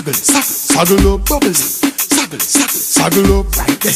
Saggle, saggle up, bubble. Saggle up, right there.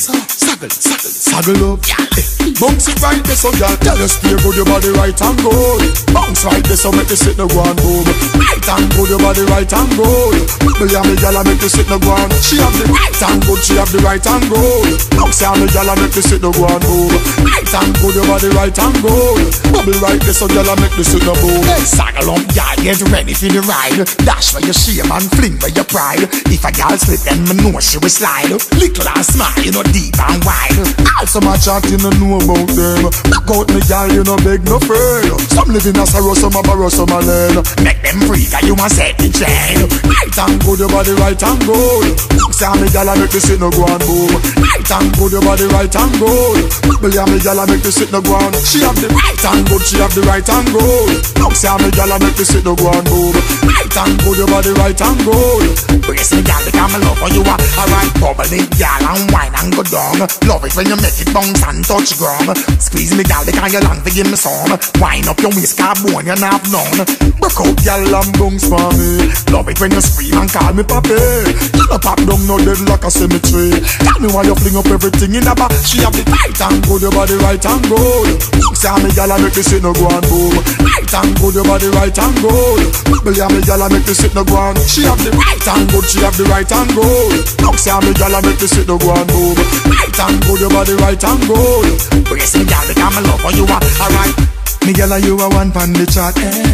Saggle up, bounce it right there, so y'all tell us stay good, your body right and good. Bounce right there, so make you sit no go and boom. Right and good, your body right and good. Bubble ya me gyal, make you sit no go and. She have the right and good, she have the right and good. Bounce ya me gyal, make you sit no go and boom. Right and good, your body right and good. Bubble right there, so gyal make you sit no boom. Saggle up, y'all get ready for the ride. Dash for your shame and fling for your pride. If a gyal slip, then me know she will slide. Little and small, you know, deep and wide. Also my chat, you know about them. Back out me gal, you know beg no friend. Some live in a sorrow, some a borrow, some a learn. Make them free, cause you want set the chain. Right and good, your body right and good. Say me gal, I make the sit no go and boom. Right and good, your body right and good. Bubble ya me gal, I make the sit no go and. She have the right and good, she have the right and good. Say me gal, I make the sit no go and boom. Right and good, your body right and good. Brace me gal, because me love for you are alright. Bubble it gal and wine and go down. Love it when you make it bounce and touch ground. Squeeze me gal, because you long to give me some. Wind up your waist, car bone you not have none. Broke out gal and bounce for me. Love it when you scream and call me papi. You no pop down no dead like a cemetery. Tell me why you fling up everything in a back. She have the right and good, your body right and good. Say me gal, I make the sit no go and boom. Right and good, your body right and good. Bubble ya me gal, I make the sit no go and. She have the right and good, she have the right and good. Say me gal, I make the sit no go and boom. Right and good, your body right and good. Brace me gal, because me love for you are alright. Me gal, you a one pan the chat.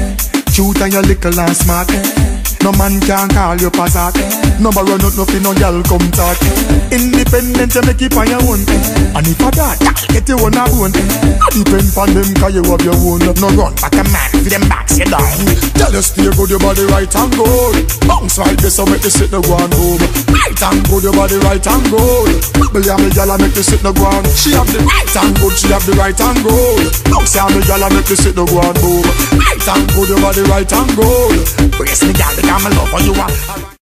Cute and you little and smart. No man can call you passat. No borrow nothing, no girl come talk. Independent, you make it on your own. And if I that, get you on a bone. No depend on them, cause you have your own. No run back a man, for them backs you down. Tell you stay good, your body right and good. Bounce right there, so make you sit no go and boom. Right and good, your body right and good. Bubble ya me gyal, make you sit no go and. She have the right and good, she have the right and good. Bounce ya me gyal, make you sit no go and boom. Right and good, your body right and good. Brace me gyal, because me love for you are.